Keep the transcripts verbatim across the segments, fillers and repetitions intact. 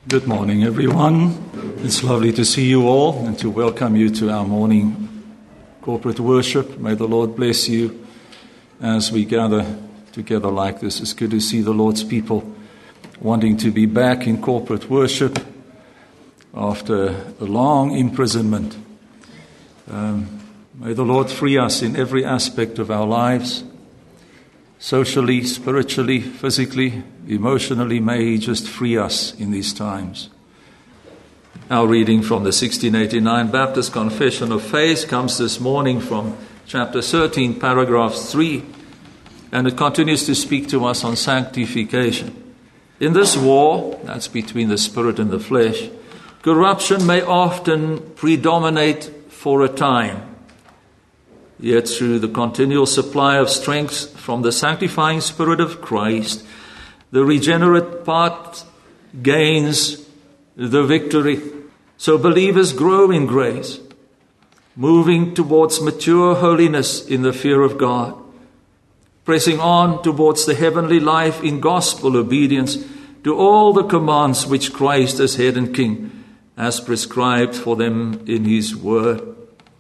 Good morning, everyone. It's lovely to see you all and to welcome you to our morning corporate worship. May the Lord bless you as we gather together like this. It's good to see the Lord's people wanting to be back in corporate worship after a long imprisonment. Um, may the Lord free us in every aspect of our lives, socially, spiritually, physically, emotionally. May He just free us in these times. Our reading from the sixteen eighty-nine Baptist Confession of Faith comes this morning from chapter thirteen, paragraph three, and it continues to speak to us on sanctification. In this war, that's between the spirit and the flesh, corruption may often predominate for a time. Yet through the continual supply of strength from the sanctifying Spirit of Christ, the regenerate part gains the victory. So believers grow in grace, moving towards mature holiness in the fear of God, pressing on towards the heavenly life in gospel obedience to all the commands which Christ as head and king has prescribed for them in His word.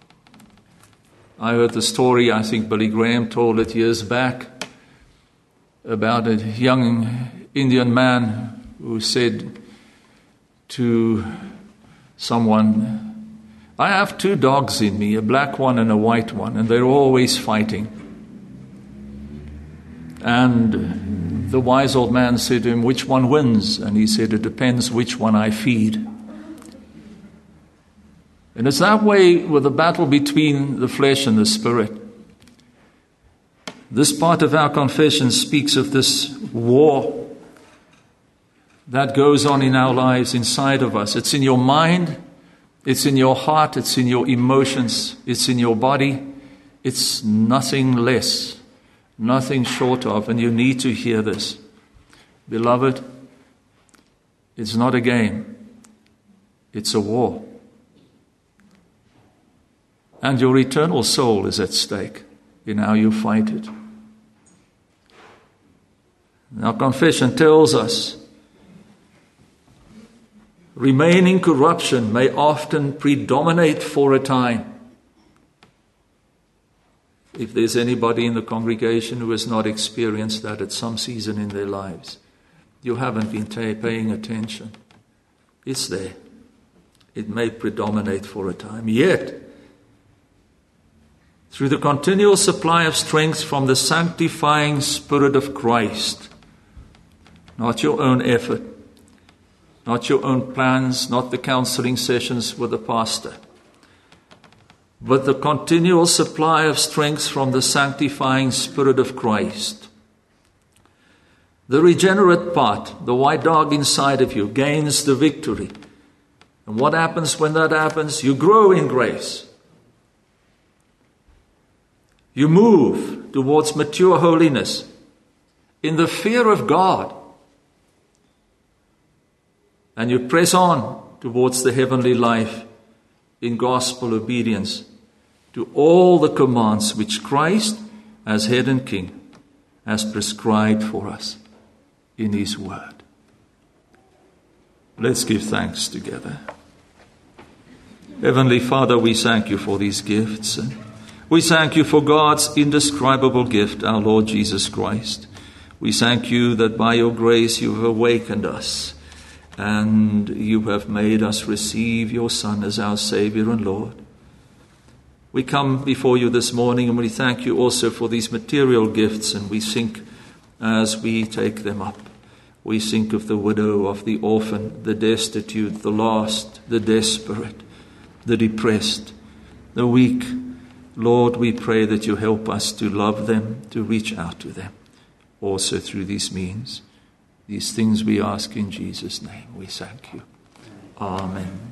I heard the story, I think Billy Graham told it years back, about a young Indian man who said to someone, "I have two dogs in me, a black one and a white one, and they're always fighting." And the wise old man said to him, "Which one wins?" And he said, "It depends which one I feed." And it's that way with the battle between the flesh and the spirit. This part of our confession speaks of this war that goes on in our lives inside of us. It's in your mind, it's in your heart, it's in your emotions, it's in your body. It's nothing less, nothing short of, and you need to hear this. Beloved, it's not a game, it's a war. And your eternal soul is at stake in how you fight it. Our confession tells us remaining corruption may often predominate for a time. If there's anybody in the congregation who has not experienced that at some season in their lives, you haven't been ta- paying attention. It's there. It may predominate for a time. Yet, through the continual supply of strength from the sanctifying Spirit of Christ, not your own effort, not your own plans, not the counseling sessions with the pastor, but the continual supply of strength from the sanctifying Spirit of Christ, the regenerate part, the white dog inside of you, gains the victory. And what happens when that happens? You grow in grace. You move towards mature holiness in the fear of God. And you press on towards the heavenly life in gospel obedience to all the commands which Christ, as head and king, has prescribed for us in His word. Let's give thanks together. Heavenly Father, we thank You for these gifts. And we thank You for God's indescribable gift, our Lord Jesus Christ. We thank You that by Your grace You have awakened us and You have made us receive Your Son as our Savior and Lord. We come before You this morning and we thank You also for these material gifts, and we think as we take them up, we think of the widow, of the orphan, the destitute, the lost, the desperate, the depressed, the weak. Lord, we pray that You help us to love them, to reach out to them, also through these means. These things we ask in Jesus' name. We thank You. Amen.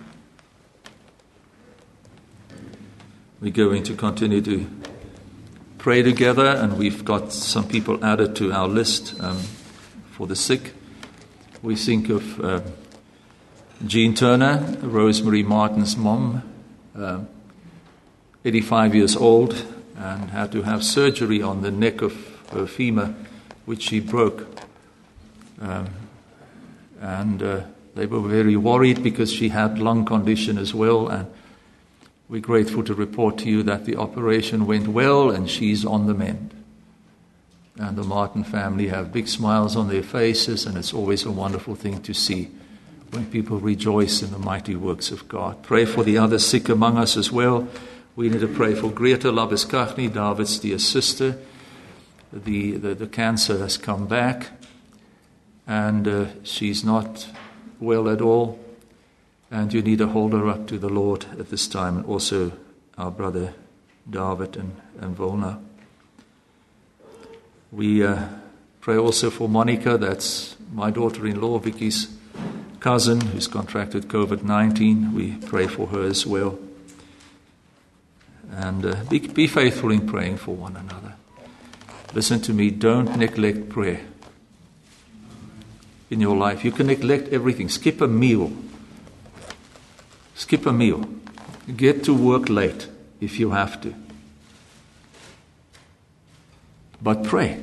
We're going to continue to pray together, and we've got some people added to our list um, for the sick. We think of uh, Jean Turner, Rosemary Martin's mom, uh, eighty-five years old, and had to have surgery on the neck of her femur, which she broke. Um, and uh, They were very worried because she had lung condition as well, and we're grateful to report to you that the operation went well and she's on the mend. And the Martin family have big smiles on their faces, and it's always a wonderful thing to see when people rejoice in the mighty works of God. Pray for the other sick among us as well. We need to pray for Greta Labiskachny, David's dear sister. The, the, the cancer has come back, and uh, she's not well at all. And you need to hold her up to the Lord at this time, and also our brother David and, and Volna. We uh, pray also for Monica, that's my daughter-in-law, Vicky's cousin, who's contracted covid nineteen. We pray for her as well. And uh, be, be faithful in praying for one another. Listen to me, don't neglect prayer in your life. You can neglect everything. Skip a meal. Skip a meal. Get to work late if you have to. But pray.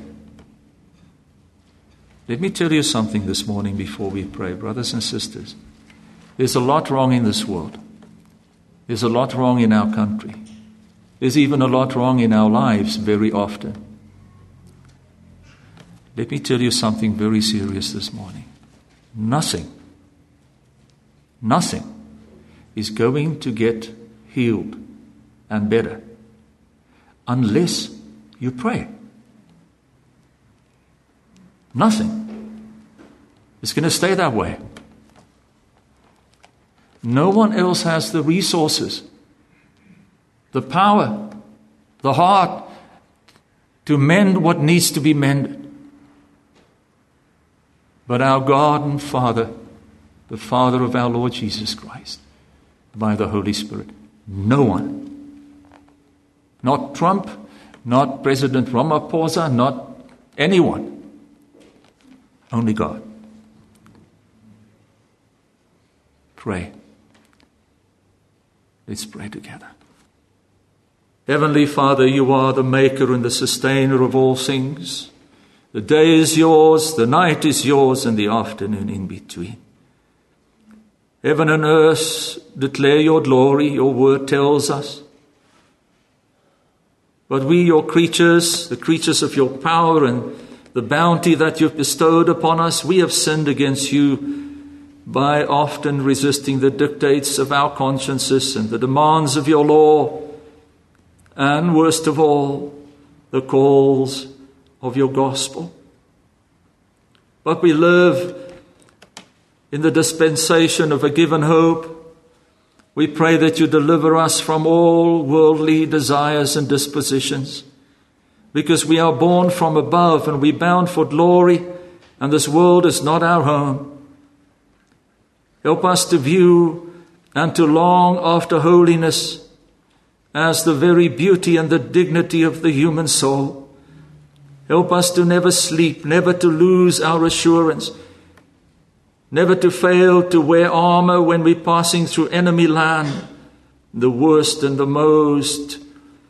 Let me tell you something this morning before we pray, brothers and sisters. There's a lot wrong in this world. There's a lot wrong in our country. There's even a lot wrong in our lives very often. Let me tell you something very serious this morning. Nothing, nothing is going to get healed and better unless you pray. Nothing. It's going to stay that way. No one else has the resources, the power, the heart to mend what needs to be mended. But our God and Father, the Father of our Lord Jesus Christ, by the Holy Spirit. No one. Not Trump, not President Ramaphosa, not anyone. Only God. Pray. Let's pray together. Heavenly Father, you are the maker and the sustainer of all things. The day is yours, the night is yours, and the afternoon in between. Heaven and earth declare your glory, your word tells us. But we, your creatures, the creatures of your power and the bounty that you've bestowed upon us, we have sinned against you by often resisting the dictates of our consciences and the demands of your law, and worst of all, the calls of your gospel. But we live in the dispensation of a given hope. We pray that you deliver us from all worldly desires and dispositions, because we are born from above and we bound for glory, and this world is not our home. Help us to view and to long after holiness as the very beauty and the dignity of the human soul. Help us to never sleep, never to lose our assurance, never to fail to wear armor when we're passing through enemy land, the worst and the most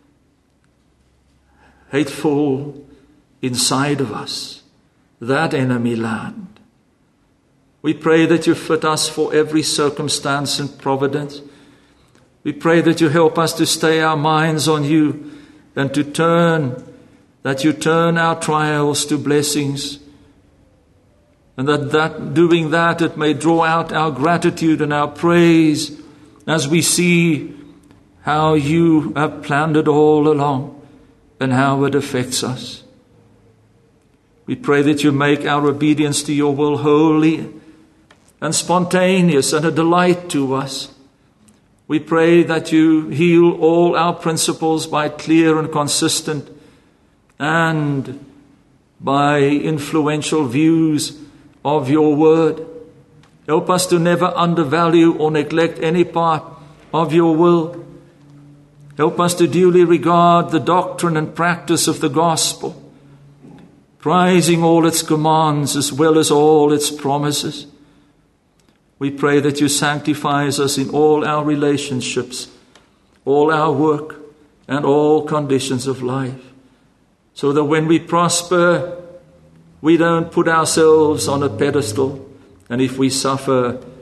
hateful inside of us, that enemy land. We pray that you fit us for every circumstance and providence. We pray that you help us to stay our minds on you and to turn, that you turn our trials to blessings, and that, that doing that it may draw out our gratitude and our praise as we see how you have planned it all along and how it affects us. We pray that you make our obedience to your will holy and spontaneous and a delight to us. We pray that you heal all our principles by clear and consistent and by influential views of your word. Help us to never undervalue or neglect any part of your will. Help us to duly regard the doctrine and practice of the gospel, prizing all its commands as well as all its promises. We pray that you sanctify us in all our relationships, all our work, and all conditions of life, so that when we prosper, we don't put ourselves on a pedestal, and if we suffer,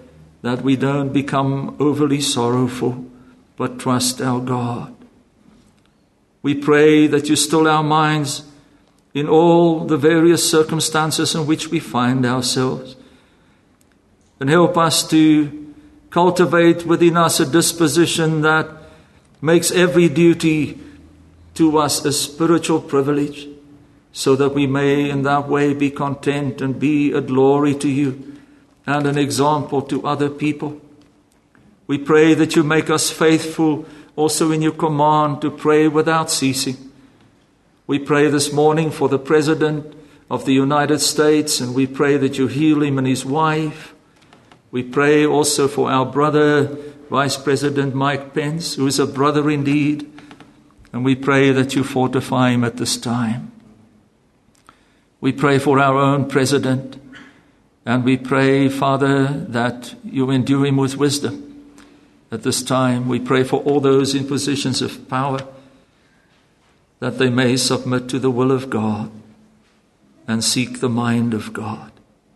that we don't become overly sorrowful, but trust our God. We pray that you still our minds in all the various circumstances in which we find ourselves, and help us to cultivate within us a disposition that makes every duty to us a spiritual privilege, so that we may in that way be content and be a glory to you and an example to other people. We pray that you make us faithful also in your command to pray without ceasing. We pray this morning for the President of the United States, and we pray that you heal him and his wife. We pray also for our brother, Vice President Mike Pence, who is a brother indeed, and we pray that you fortify him at this time. We pray for our own President, and we pray, Father, that you endue him with wisdom. At this time, we pray for all those in positions of power, that they may submit to the will of God and seek the mind of God.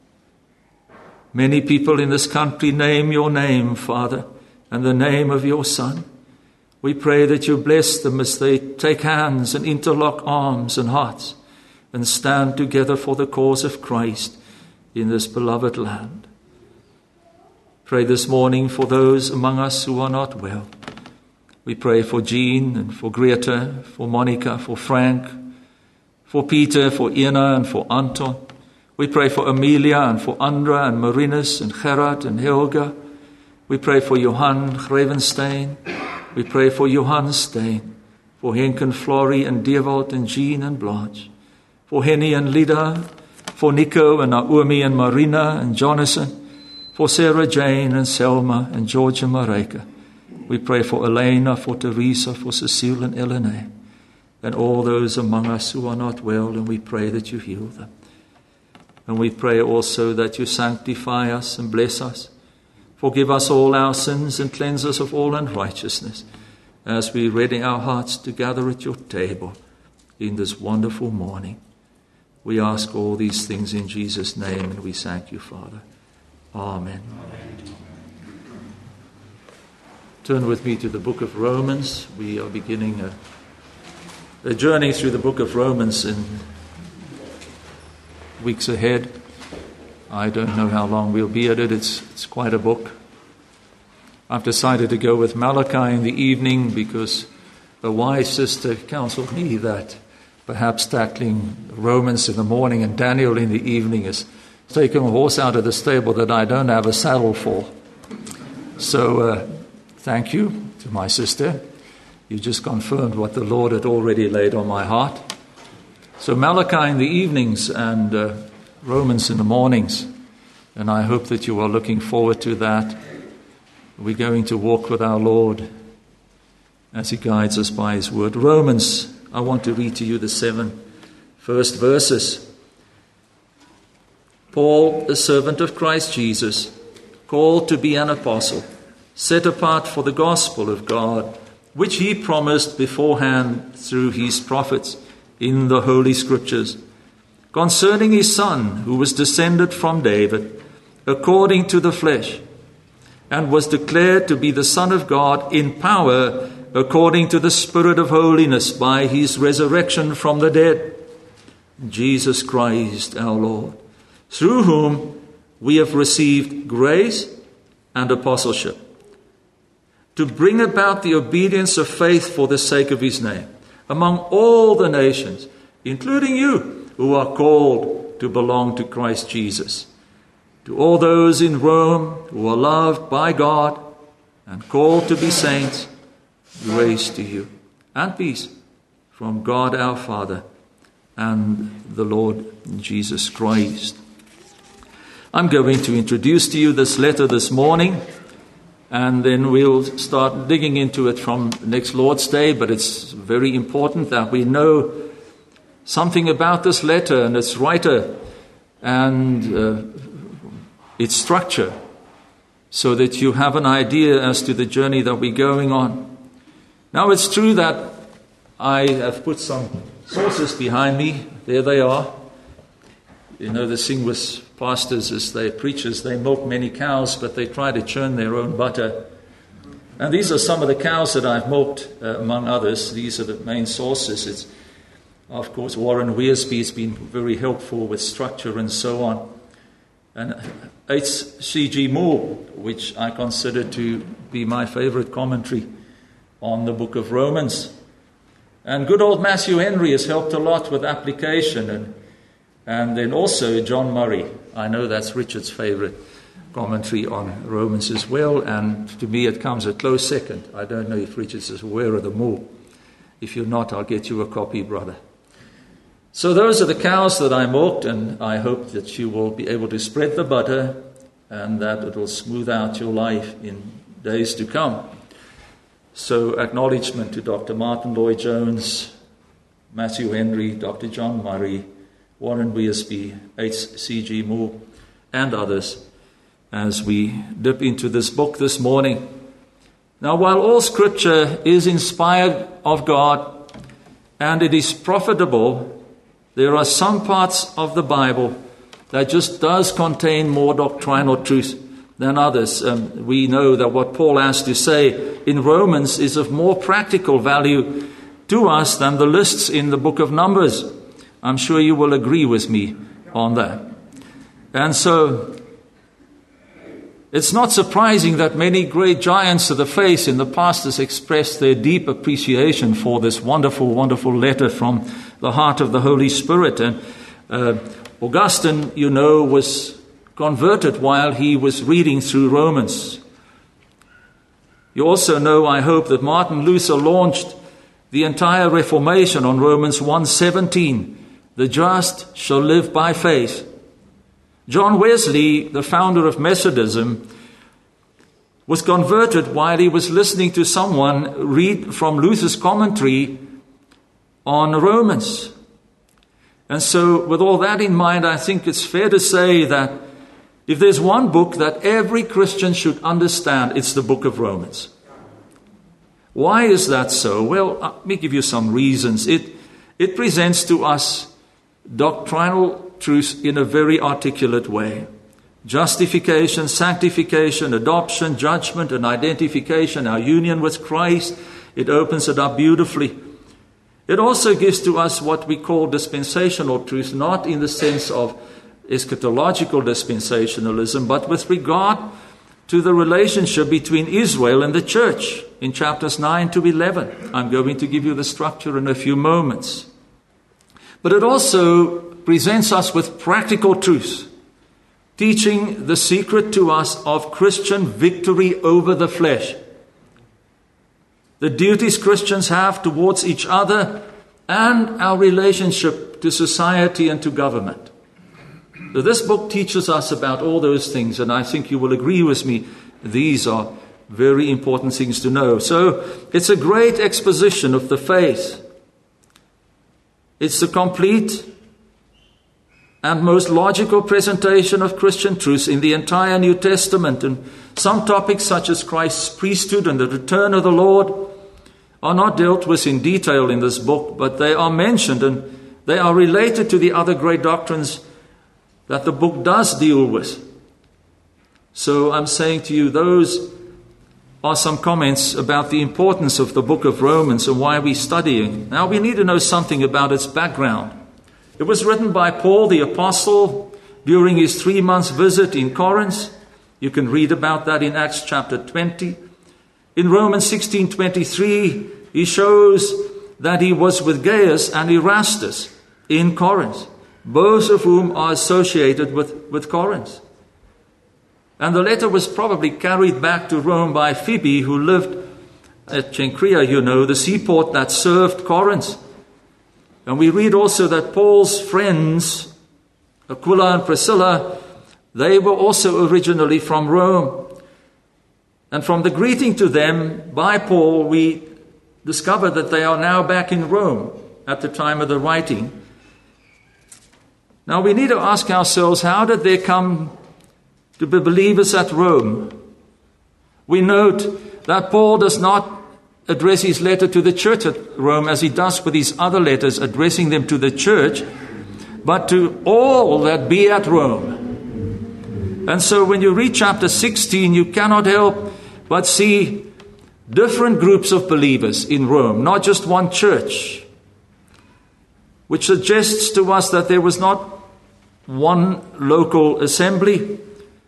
Many people in this country name your name, Father, and the name of your Son. We pray that you bless them as they take hands and interlock arms and hearts and stand together for the cause of Christ in this beloved land. Pray this morning for those among us who are not well. We pray for Jean and for Greta, for Monica, for Frank, for Peter, for Ina and for Anton. We pray for Amelia and for Andra and Marinus and Gerard and Helga. We pray for Johan Grevenstein. We pray for Johan Stein, for Henk and Flory and Dewald and Jean and Blanche, for Henny and Lida, for Nico and Naomi and Marina and Jonathan, for Sarah Jane and Selma and George and Marika. We pray for Elena, for Teresa, for Cecile and Elena, and all those among us who are not well, and we pray that you heal them. And we pray also that you sanctify us and bless us. Forgive us all our sins and cleanse us of all unrighteousness, as we ready our hearts to gather at your table in this wonderful morning. We ask all these things in Jesus' name, and we thank you, Father. Amen. Amen. Turn with me to the book of Romans. We are beginning a, a journey through the book of Romans in weeks ahead. I don't know how long we'll be at it. It's, it's quite a book. I've decided to go with Malachi in the evening because a wise sister counseled me that perhaps tackling Romans in the morning and Daniel in the evening is taking a horse out of the stable that I don't have a saddle for. So uh, thank you to my sister. You just confirmed what the Lord had already laid on my heart. So Malachi in the evenings and uh, Romans in the mornings. And I hope that you are looking forward to that. We're going to walk with our Lord as he guides us by his word. Romans, I want to read to you the seven first verses. Paul, a servant of Christ Jesus, called to be an apostle, set apart for the gospel of God, which he promised beforehand through his prophets in the Holy Scriptures, concerning his Son, who was descended from David, according to the flesh, and was declared to be the Son of God in power, according to the Spirit of holiness, by his resurrection from the dead, Jesus Christ our Lord, through whom we have received grace and apostleship, to bring about the obedience of faith for the sake of his name, among all the nations, including you, who are called to belong to Christ Jesus. To all those in Rome who are loved by God and called to be saints, grace to you and peace from God our Father and the Lord Jesus Christ. I'm going to introduce to you this letter this morning, and then we'll start digging into it from next Lord's Day, but it's very important that we know something about this letter and its writer and uh, its structure, so that you have an idea as to the journey that we're going on. Now, it's true that I have put some sources behind me. There they are. You know, this thing was pastors, as they preachers, they milk many cows, but they try to churn their own butter. And these are some of the cows that I've milked, uh, among others. These are the main sources. It's, of course, Warren Wiersbe has been very helpful with structure and so on. And H C G Moore, which I consider to be my favorite commentary on the book of Romans. And good old Matthew Henry has helped a lot with application. And, and then also John Murray. I know that's Richard's favorite commentary on Romans as well. And to me it comes a close second. I don't know if Richard's is aware of them all. If you're not, I'll get you a copy, brother. So those are the cows that I milked, and I hope that you will be able to spread the butter and that it will smooth out your life in days to come. So acknowledgement to Doctor Martin Lloyd-Jones, Matthew Henry, Doctor John Murray, Warren Wiersbe, H C G Moore, and others as we dip into this book this morning. Now, while all Scripture is inspired of God and it is profitable, there are some parts of the Bible that just does contain more doctrinal truth than others. Um, we know that what Paul has to say in Romans is of more practical value to us than the lists in the book of Numbers. I'm sure you will agree with me on that. And so it's not surprising that many great giants of the faith in the past has expressed their deep appreciation for this wonderful, wonderful letter from the heart of the Holy Spirit. And uh, Augustine, you know, was converted while he was reading through Romans. You also know, I hope, that Martin Luther launched the entire Reformation on Romans one seventeen. The just shall live by faith. John Wesley, the founder of Methodism, was converted while he was listening to someone read from Luther's commentary on Romans. And so with all that in mind, I think it's fair to say that if there's one book that every Christian should understand, it's the book of Romans. Why is that so? Well, let me give you some reasons. It, it presents to us doctrinal truth in a very articulate way. Justification, sanctification, adoption, judgment, and identification, our union with Christ. It opens it up beautifully. It also gives to us what we call dispensational truth, not in the sense of eschatological dispensationalism, but with regard to the relationship between Israel and the church in chapters nine to eleven. I'm going to give you the structure in a few moments. But it also presents us with practical truth, teaching the secret to us of Christian victory over the flesh, the duties Christians have towards each other, and our relationship to society and to government. So this book teaches us about all those things, and I think you will agree with me, these are very important things to know. So it's a great exposition of the faith. It's the complete and most logical presentation of Christian truth in the entire New Testament. And some topics such as Christ's priesthood and the return of the Lord are not dealt with in detail in this book, but they are mentioned and they are related to the other great doctrines that the book does deal with. So I'm saying to you, those are some comments about the importance of the book of Romans and why we're studying. Now we need to know something about its background. It was written by Paul the Apostle during his three-month visit in Corinth. You can read about that in Acts chapter twenty. In Romans sixteen twenty-three, he shows that he was with Gaius and Erastus in Corinth, both of whom are associated with, with Corinth. And the letter was probably carried back to Rome by Phoebe, who lived at Cenchrea, you know, the seaport that served Corinth. And we read also that Paul's friends, Aquila and Priscilla, they were also originally from Rome. And from the greeting to them by Paul, we discover that they are now back in Rome at the time of the writing. Now we need to ask ourselves, how did they come to be believers at Rome? We note that Paul does not address his letter to the church at Rome as he does with his other letters, addressing them to the church, but to all that be at Rome. And so when you read chapter sixteen, you cannot help but see different groups of believers in Rome, not just one church, which suggests to us that there was not one local assembly.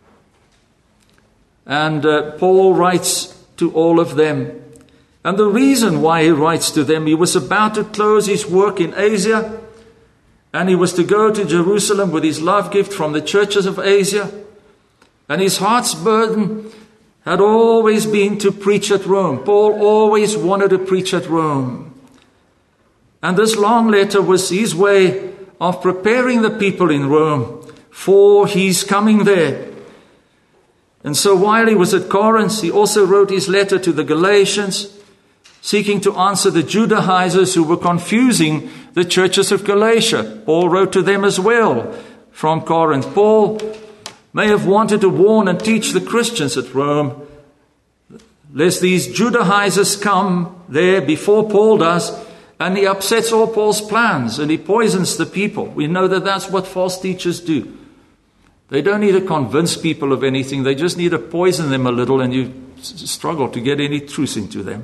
And uh, Paul writes to all of them. And the reason why he writes to them, he was about to close his work in Asia, and he was to go to Jerusalem with his love gift from the churches of Asia. And his heart's burden had always been to preach at Rome. Paul always wanted to preach at Rome. And this long letter was his way of preparing the people in Rome for his coming there. And so while he was at Corinth, he also wrote his letter to the Galatians, seeking to answer the Judaizers who were confusing the churches of Galatia. Paul wrote to them as well from Corinth. Paul may have wanted to warn and teach the Christians at Rome, lest these Judaizers come there before Paul does, and he upsets all Paul's plans and he poisons the people. We know that that's what false teachers do. They don't need to convince people of anything. They just need to poison them a little, and you struggle to get any truth into them.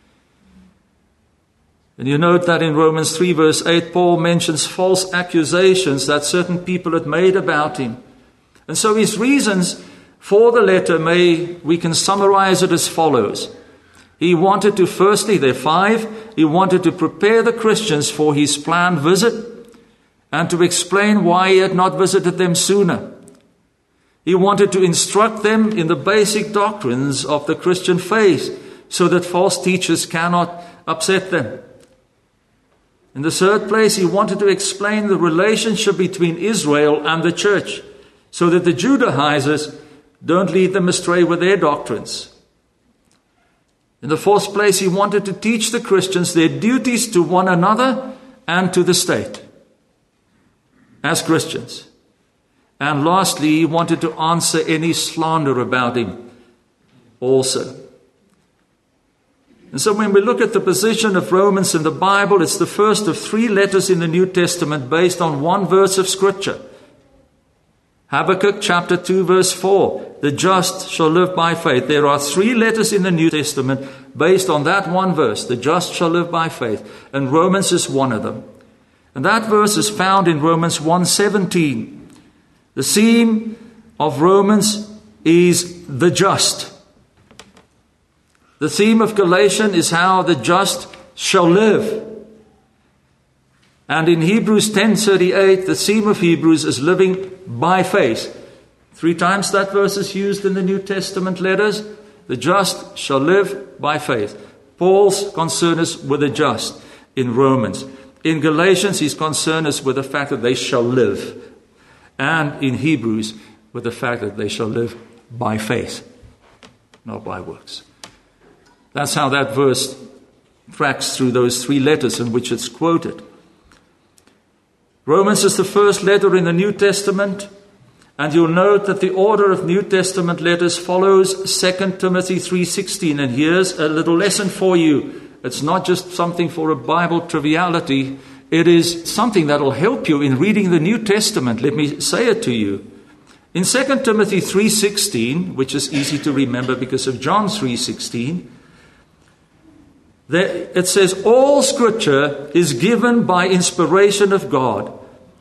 And you note that in Romans three verse eight, Paul mentions false accusations that certain people had made about him. And so his reasons for the letter, may we can summarize it as follows. He wanted to, firstly, there are five, he wanted to prepare the Christians for his planned visit and to explain why he had not visited them sooner. He wanted to instruct them in the basic doctrines of the Christian faith so that false teachers cannot upset them. In the third place, he wanted to explain the relationship between Israel and the church so that the Judaizers don't lead them astray with their doctrines. In the fourth place, he wanted to teach the Christians their duties to one another and to the state as Christians. And lastly, he wanted to answer any slander about him also. And so when we look at the position of Romans in the Bible, it's the first of three letters in the New Testament based on one verse of Scripture. Habakkuk chapter two verse four, the just shall live by faith. There are three letters in the New Testament based on that one verse, the just shall live by faith. And Romans is one of them. And that verse is found in Romans one seventeen. The theme of Romans is the just. The theme of Galatians is how the just shall live. And in Hebrews ten thirty-eight, the theme of Hebrews is living by faith. Three times that verse is used in the New Testament letters. The just shall live by faith. Paul's concern is with the just in Romans. In Galatians, his concern is with the fact that they shall live. And in Hebrews, with the fact that they shall live by faith, not by works. That's how that verse tracks through those three letters in which it's quoted. Romans is the first letter in the New Testament, and you'll note that the order of New Testament letters follows Second Timothy three sixteen. And here's a little lesson for you. It's not just something for a Bible triviality. It is something that will help you in reading the New Testament. Let me say it to you. In Second Timothy three sixteen, which is easy to remember because of John three sixteen, there, it says, all Scripture is given by inspiration of God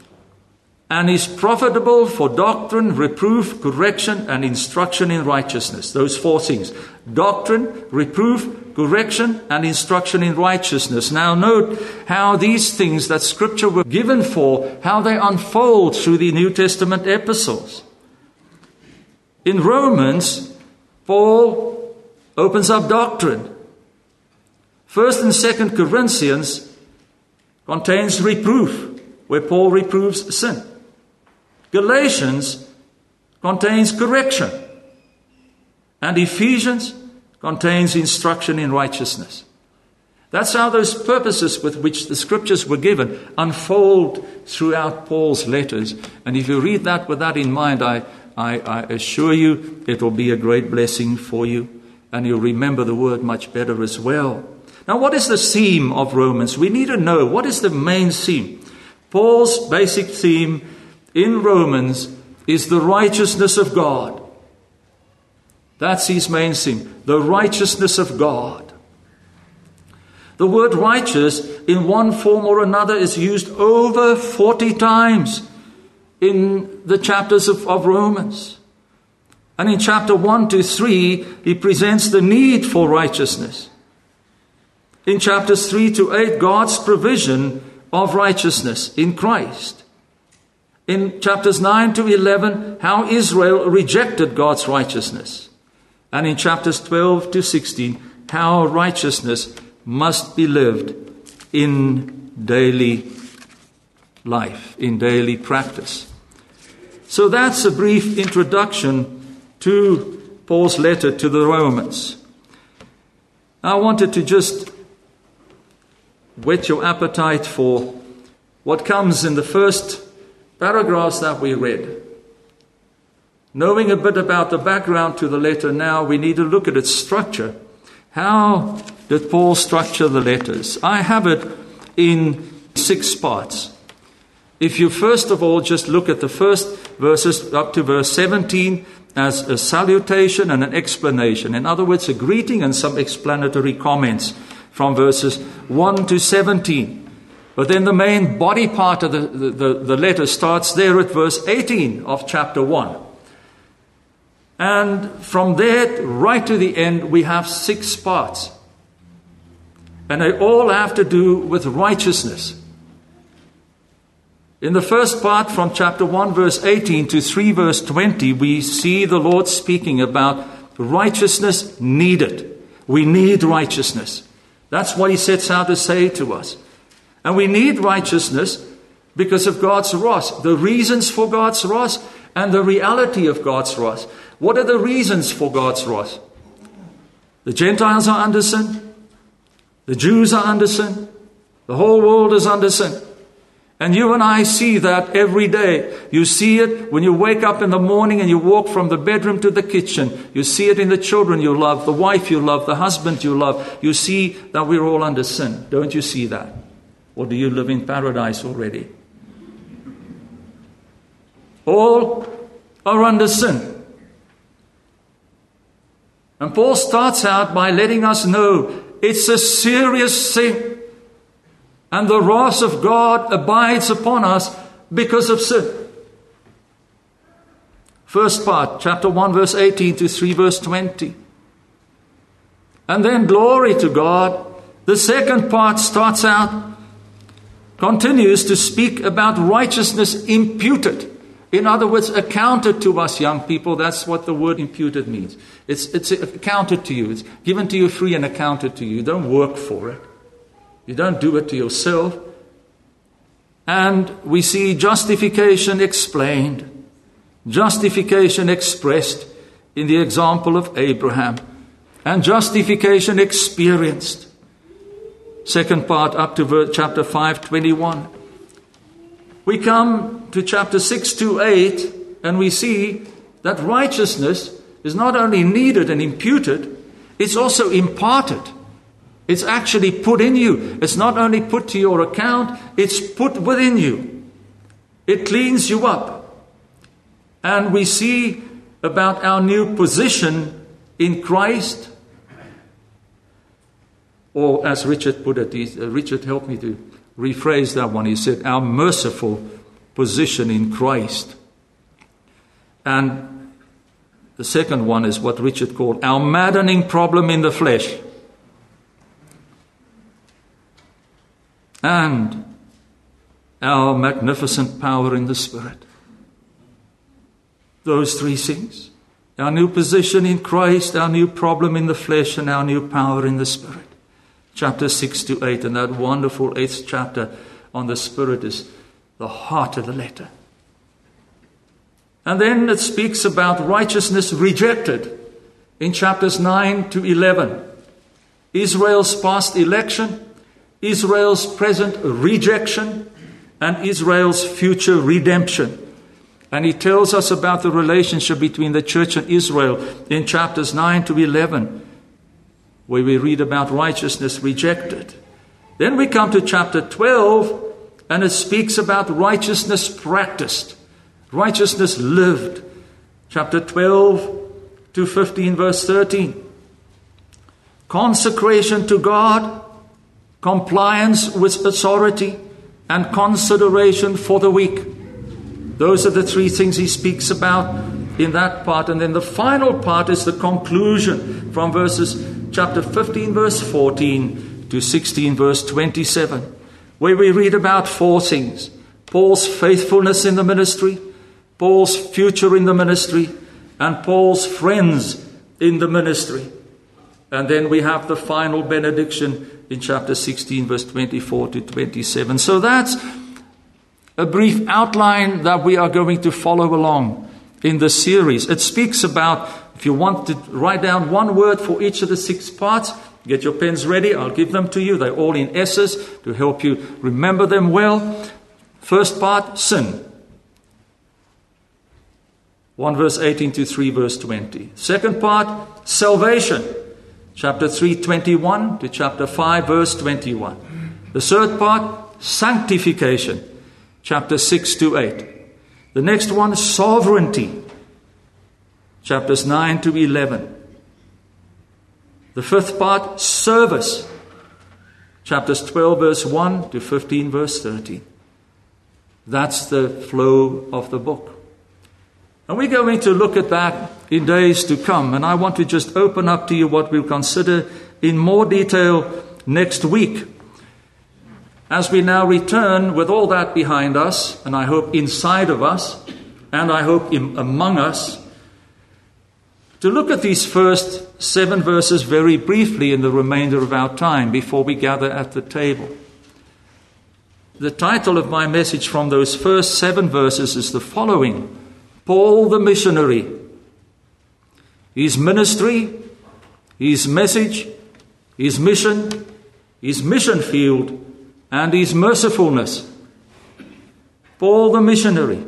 and is profitable for doctrine, reproof, correction, and instruction in righteousness. Those four things. Doctrine, reproof, correction, and instruction in righteousness. Now note how these things that Scripture were given for, how they unfold through the New Testament epistles. In Romans, Paul opens up doctrine. First and Second Corinthians contains reproof, where Paul reproves sin. Galatians contains correction. And Ephesians contains instruction in righteousness. That's how those purposes with which the Scriptures were given unfold throughout Paul's letters. And if you read that with that in mind, I, I, I assure you it will be a great blessing for you. And you'll remember the word much better as well. Now, what is the theme of Romans? We need to know, what is the main theme? Paul's basic theme in Romans is the righteousness of God. That's his main theme, the righteousness of God. The word righteous in one form or another is used over forty times in the chapters of, of Romans. And in chapter one to three, he presents the need for righteousness. In chapters three to eight, God's provision of righteousness in Christ. In chapters nine to eleven, how Israel rejected God's righteousness. And in chapters twelve to sixteen, how righteousness must be lived in daily life, in daily practice. So that's a brief introduction to Paul's letter to the Romans. I wanted to just whet your appetite for what comes in the first paragraphs that we read. Knowing a bit about the background to the letter now, we need to look at its structure. How did Paul structure the letters? I have it in six parts. If you first of all just look at the first verses up to verse seventeen as a salutation and an explanation. In other words, a greeting and some explanatory comments from verses one to seventeen. But then the main body part of the, the, the letter starts there at verse eighteen of chapter one. And from there right to the end, we have six parts. And they all have to do with righteousness. In the first part, from chapter one, verse eighteen to three, verse twenty, we see the Lord speaking about righteousness needed. We need righteousness. That's what he sets out to say to us. And we need righteousness because of God's wrath. The reasons for God's wrath and the reality of God's wrath. What are the reasons for God's wrath? The Gentiles are under sin. The Jews are under sin. The whole world is under sin. And you and I see that every day. You see it when you wake up in the morning and you walk from the bedroom to the kitchen. You see it in the children you love, the wife you love, the husband you love. You see that we're all under sin. Don't you see that? Or do you live in paradise already? All are under sin. And Paul starts out by letting us know it's a serious sin. And the wrath of God abides upon us because of sin. First part, chapter one, verse eighteen to three, verse twenty. And then glory to God. The second part starts out, continues to speak about righteousness imputed. In other words, accounted to us, young people. That's what the word imputed means. It's, it's accounted to you. It's given to you free and accounted to you. You don't work for it. You don't do it to yourself. And we see justification explained, justification expressed in the example of Abraham, and justification experienced. Second part up to verse, chapter five, twenty-one. We come to chapter six to eight, and we see that righteousness is not only needed and imputed, it's also imparted. It's actually put in you. It's not only put to your account, it's put within you. It cleans you up. And we see about our new position in Christ. Or as Richard put it, he, uh, Richard helped me to rephrase that one. He said, our merciful position in Christ. And the second one is what Richard called our maddening problem in the flesh. And our magnificent power in the Spirit. Those three things. Our new position in Christ, our new problem in the flesh, and our new power in the Spirit. Chapter six to eight, and that wonderful eighth chapter on the Spirit is the heart of the letter. And then it speaks about righteousness rejected in chapters nine to eleven. Israel's past election, Israel's present rejection, and Israel's future redemption. And he tells us about the relationship between the church and Israel in chapters nine to eleven, where we read about righteousness rejected. Then we come to chapter twelve, and it speaks about righteousness practiced. Righteousness lived. Chapter twelve to fifteen, verse thirteen. Consecration to God, compliance with authority, and consideration for the weak. Those are the three things he speaks about in that part. And then the final part is the conclusion from verses chapter fifteen, verse fourteen to sixteen, verse twenty-seven, where we read about four things. Paul's faithfulness in the ministry, Paul's future in the ministry, and Paul's friends in the ministry. And then we have the final benediction in chapter sixteen, verse twenty-four to twenty-seven. So that's a brief outline that we are going to follow along in the series. It speaks about, if you want to write down one word for each of the six parts, get your pens ready. I'll give them to you. They're all in S's to help you remember them well. First part, sin. one verse eighteen to three verse twenty. Second part, salvation. Chapter three, twenty-one to chapter five, verse twenty-one. The third part, sanctification. Chapter six to eight. The next one, sovereignty. Chapters nine to eleven. The fifth part, service. Chapters twelve, verse one to fifteen, verse thirteen. That's the flow of the book. And we're going to look at that in days to come. And I want to just open up to you what we'll consider in more detail next week. As we now return with all that behind us, and I hope inside of us, and I hope in, among us, to look at these first seven verses very briefly in the remainder of our time before we gather at the table. The title of my message from those first seven verses is the following: Paul the missionary, his ministry, his message, his mission, his mission field, and his mercifulness. Paul the missionary,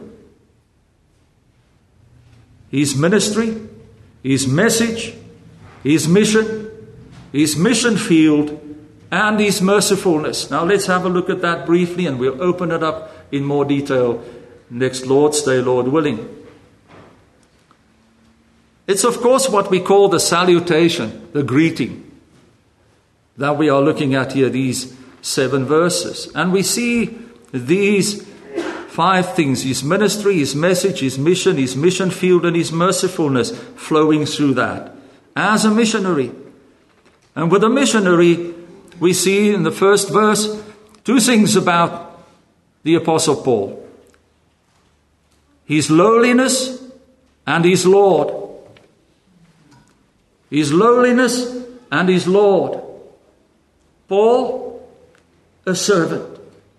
his ministry, his message, his mission, his mission field, and his mercifulness. Now let's have a look at that briefly, and we'll open it up in more detail next Lord's Day, Lord willing. It's of course what we call the salutation, the greeting, that we are looking at here, these seven verses. And we see these five things: his ministry, his message, his mission, his mission field, and his mercifulness flowing through that as a missionary. And with a missionary, we see in the first verse two things about the Apostle Paul: his lowliness and his Lord. His lowliness and his Lord. Paul, a servant.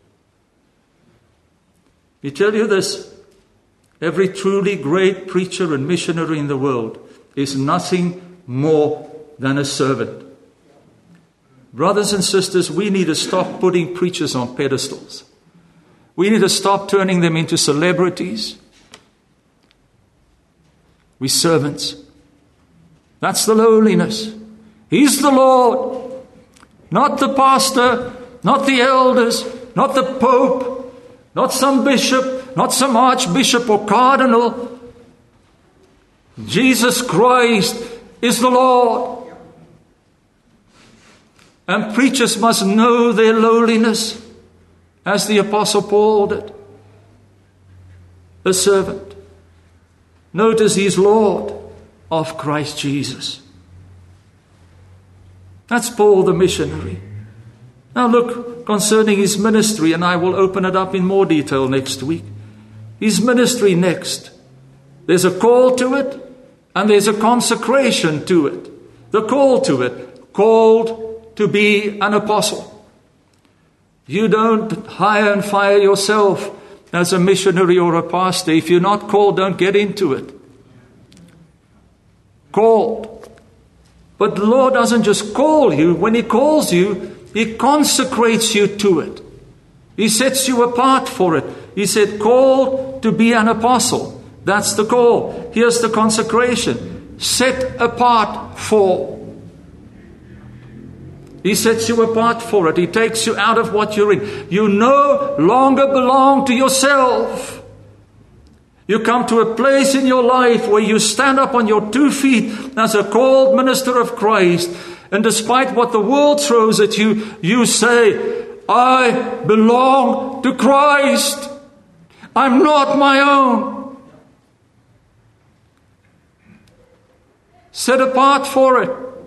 We tell you this: every truly great preacher and missionary in the world is nothing more than a servant. Brothers and sisters, we need to stop putting preachers on pedestals. We need to stop turning them into celebrities. We're servants. That's the lowliness. He's the Lord, not the pastor, not the elders, not the pope, not some bishop, not some archbishop or cardinal. Jesus Christ is the Lord. And preachers must know their lowliness, as the Apostle Paul did. A servant. Notice he's Lord of Christ Jesus. That's Paul the missionary. Now look, concerning his ministry, and I will open it up in more detail next week. His ministry next. There's a call to it, and there's a consecration to it. The call to it, called to be an apostle. You don't hire and fire yourself as a missionary or a pastor. If you're not called, don't get into it. Called. But the Lord doesn't just call you. When He calls you, He consecrates you to it. He sets you apart for it. He said, called to be an apostle. That's the call. Here's the consecration. Set apart for. He sets you apart for it. He takes you out of what you're in. You no longer belong to yourself. You come to a place in your life where you stand up on your two feet as a called minister of Christ, and despite what the world throws at you, you say, I belong to Christ. I'm not my own. Set apart for it.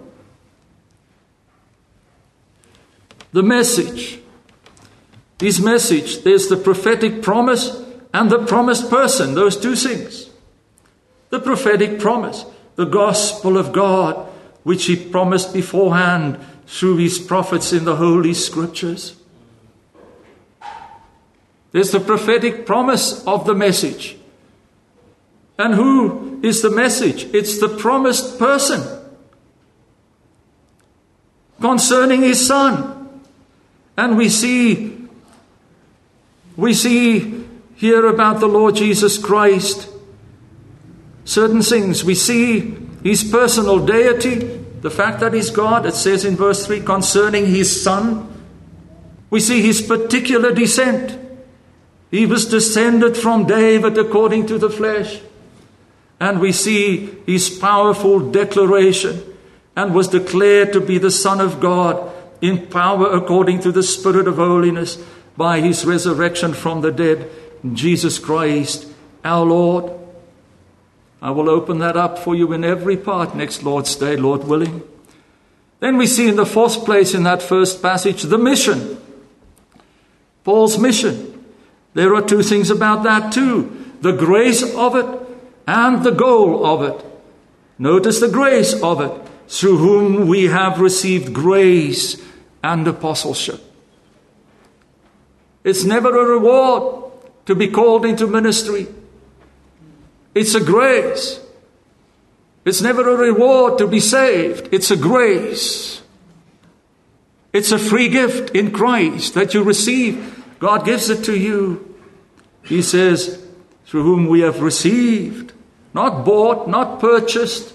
The message. His message, there's the prophetic promise and the promised person, those two things. The prophetic promise, the gospel of God, which he promised beforehand through his prophets in the Holy Scriptures. There's the prophetic promise of the message. And who is the message? It's the promised person concerning his Son. And we see, we see here about the Lord Jesus Christ certain things. We see his personal deity, the fact that he's God. It says in verse three, concerning his Son. We see his particular descent. He was descended from David according to the flesh. And we see his powerful declaration, and was declared to be the Son of God in power according to the Spirit of holiness by his resurrection from the dead, Jesus Christ our Lord. I will open that up for you in every part next Lord's Day, Lord willing. Then we see in the fourth place in that first passage, the mission. Paul's mission. There are two things about that too. The grace of it and the goal of it. Notice the grace of it, through whom we have received grace and apostleship. It's never a reward to be called into ministry. It's a grace. It's never a reward to be saved. It's a grace. It's a free gift in Christ that you receive. God gives it to you. He says, through whom we have received, not bought, not purchased,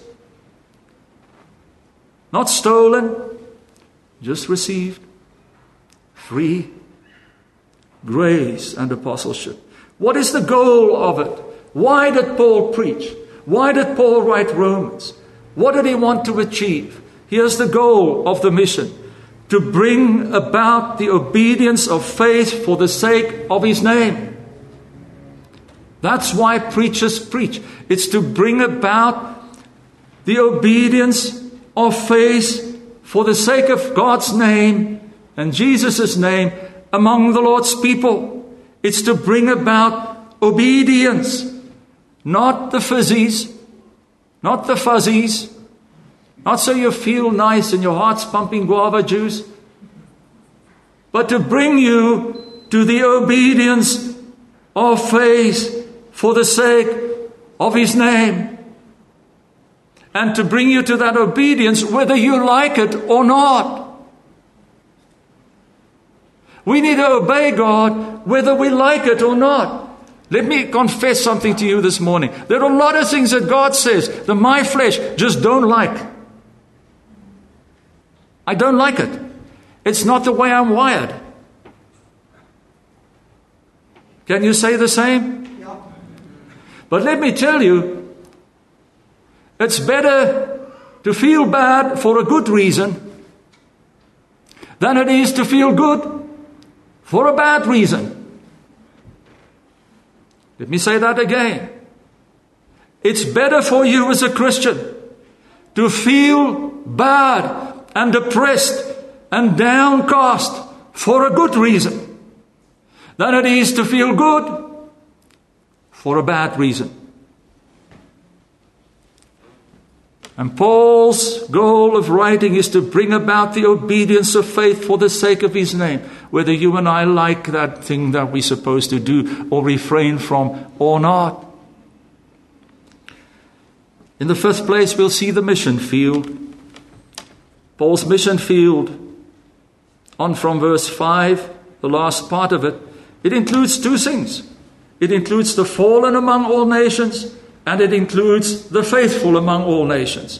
not stolen, just received. Free grace and apostleship. What is the goal of it? Why did Paul preach? Why did Paul write Romans? What did he want to achieve? Here's the goal of the mission: to bring about the obedience of faith for the sake of his name. That's why preachers preach. It's to bring about the obedience of faith for the sake of God's name and Jesus' name among the Lord's people. It's to bring about obedience, not the fizzies, not the fuzzies, not so you feel nice and your heart's pumping guava juice, but to bring you to the obedience of faith for the sake of his name. And to bring you to that obedience whether you like it or not. We need to obey God whether we like it or not. Let me confess something to you this morning. There are a lot of things that God says that my flesh just don't like. I don't like it. It's not the way I'm wired. Can you say the same? Yeah. But let me tell you, it's better to feel bad for a good reason than it is to feel good for a bad reason. Let me say that again. It's better for you as a Christian to feel bad and depressed and downcast for a good reason than it is to feel good for a bad reason. And Paul's goal of writing is to bring about the obedience of faith for the sake of his name, whether you and I like that thing that we're supposed to do or refrain from or not. In the first place, we'll see the mission field. Paul's mission field, on from verse five, the last part of it, it includes two things. It includes the fallen among all nations, and it includes the faithful among all nations.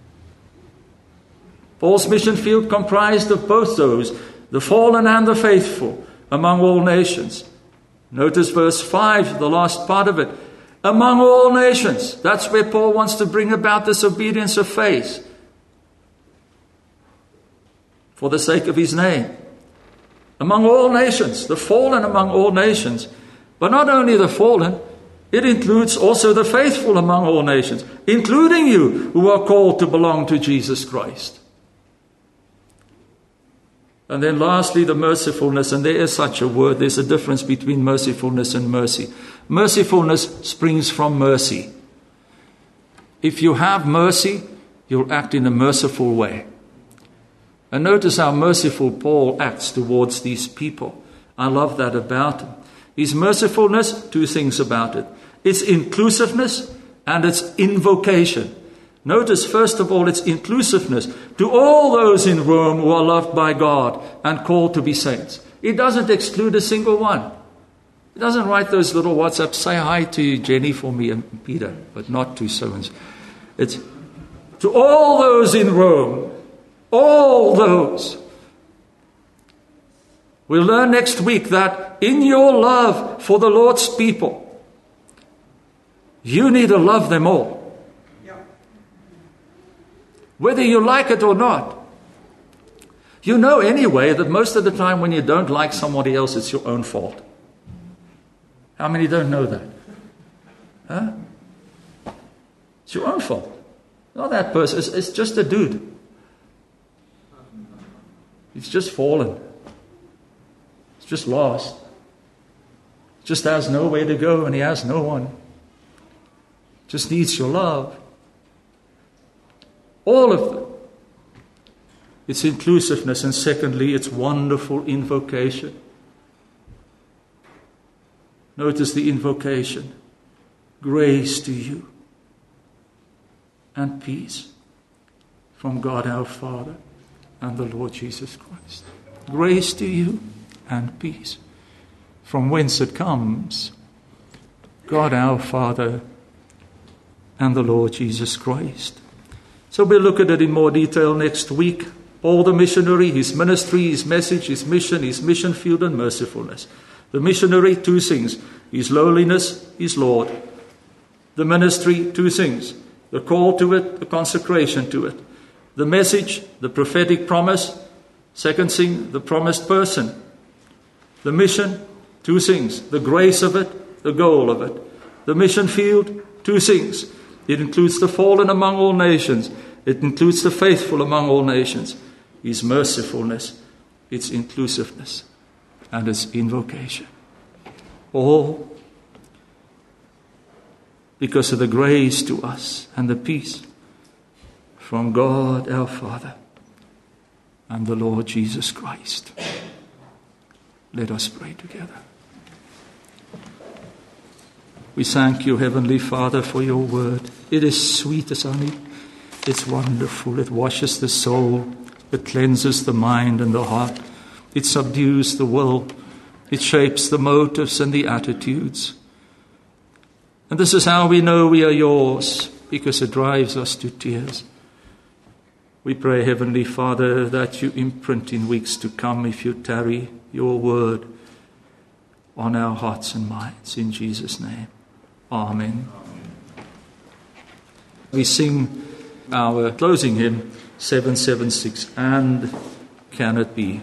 Paul's mission field comprised of both those, the fallen and the faithful among all nations. Notice verse five, the last part of it. Among all nations. That's where Paul wants to bring about this obedience of faith for the sake of his name. Among all nations, the fallen among all nations. But not only the fallen, it includes also the faithful among all nations, including you who are called to belong to Jesus Christ. And then lastly, the mercifulness, and there is such a word. There's a difference between mercifulness and mercy. Mercifulness springs from mercy. If you have mercy, you'll act in a merciful way. And notice how merciful Paul acts towards these people. I love that about him. His mercifulness, two things about it. It's inclusiveness and it's invocation. Notice, first of all, its inclusiveness to all those in Rome who are loved by God and called to be saints. It doesn't exclude a single one. It doesn't write those little WhatsApps, say hi to Jenny for me and Peter, but not to so-and-so. It's to all those in Rome, all those. We'll learn next week that in your love for the Lord's people, you need to love them all. Whether you like it or not. You know anyway that most of the time when you don't like somebody else, it's your own fault. How many don't know that? Huh? It's your own fault. Not that person. It's, it's just a dude. He's just fallen. He's just lost. Just has nowhere to go and he has no one. Just needs your love. All of them. It's inclusiveness, and secondly, it's wonderful invocation. Notice the invocation. Grace to you and peace from God our Father and the Lord Jesus Christ. Grace to you and peace. From whence it comes, God our Father and the Lord Jesus Christ. So we'll look at it in more detail next week. Paul the missionary, his ministry, his message, his mission, his mission field and mercifulness. The missionary, two things. His lowliness, his Lord. The ministry, two things. The call to it, the consecration to it. The message, the prophetic promise. Second thing, the promised person. The mission, two things. The grace of it, the goal of it. The mission field, two things. It includes the fallen among all nations. It includes the faithful among all nations. His mercifulness, its inclusiveness, and its invocation. All because of the grace to us and the peace from God our Father and the Lord Jesus Christ. Let us pray together. We thank you, Heavenly Father, for your word. It is sweet as honey. It's wonderful. It washes the soul. It cleanses the mind and the heart. It subdues the will. It shapes the motives and the attitudes. And this is how we know we are yours, because it drives us to tears. We pray, Heavenly Father, that you imprint in weeks to come, if you tarry, your word on our hearts and minds. In Jesus' name. Amen. We sing our closing hymn, seven seven six, And Can It Be?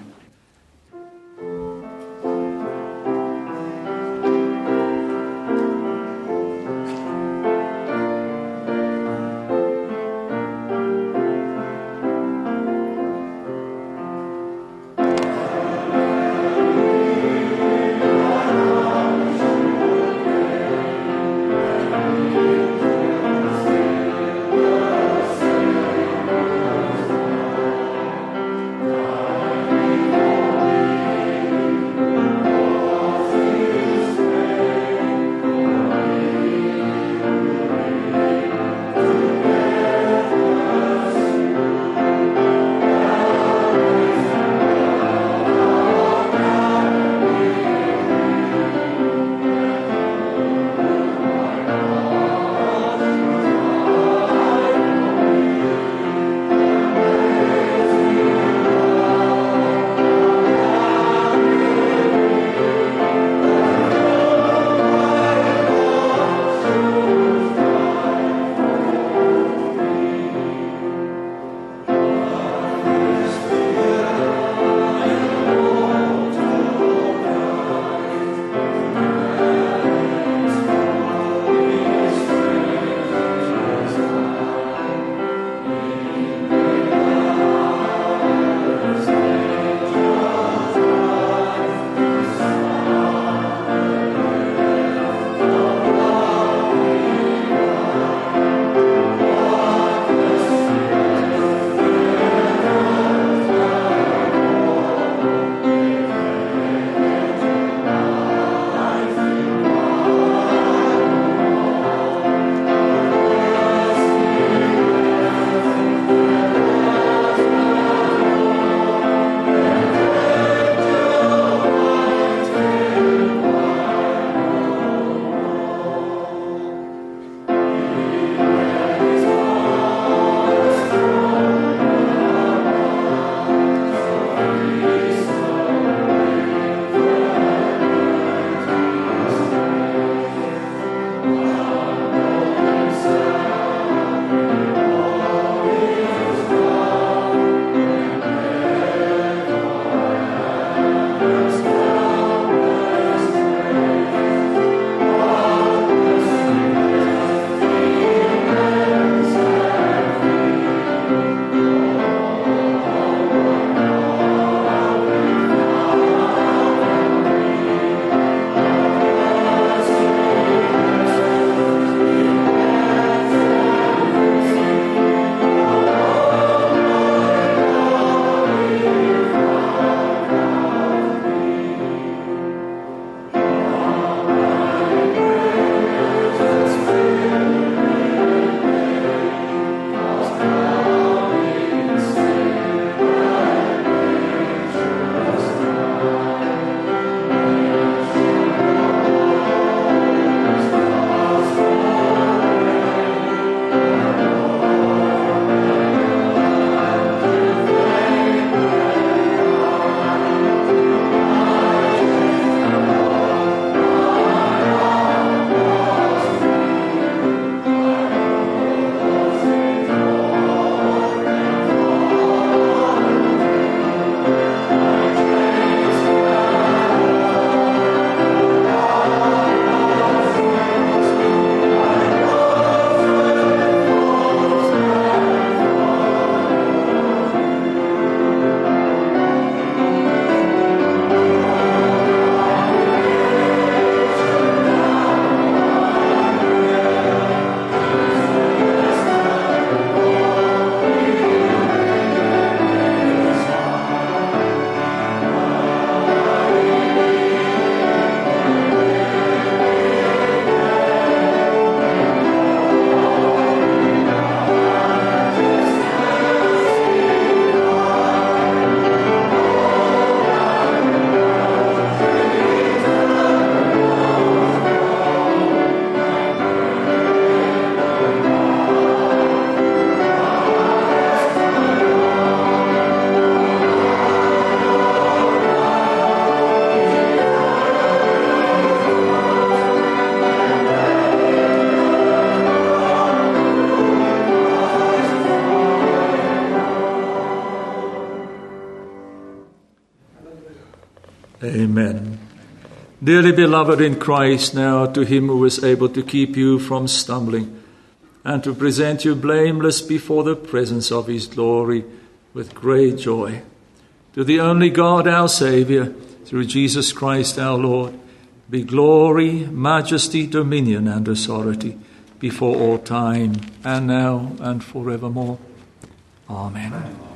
Amen. Dearly beloved in Christ, now to him who is able to keep you from stumbling and to present you blameless before the presence of his glory with great joy. To the only God, our Saviour, through Jesus Christ our Lord, be glory, majesty, dominion, and authority before all time, and now and forevermore. Amen.